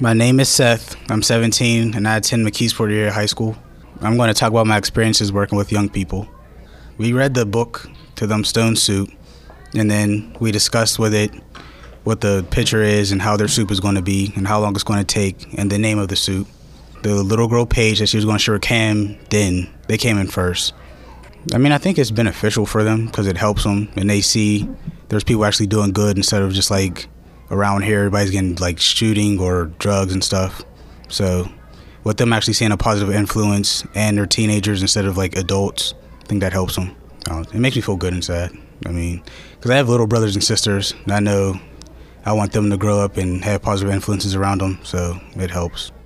My name is Seth. I'm 17 and I attend McKeesport Area High School. I'm going to talk about my experiences working with young people. We read the book To Them Stone Soup, and then we discussed with it what the picture is and how their soup is going to be and how long it's going to take and the name of the soup. The little girl Paige that she was going to show her came then. They came in first. I think it's beneficial for them because it helps them and they see there's people actually doing good instead of just like around here everybody's getting like shooting or drugs and stuff. So with them actually seeing a positive influence and they're teenagers instead of like adults, I think that helps them. It makes me feel good inside. Because I have little brothers and sisters and I know I want them to grow up and have positive influences around them, so it helps.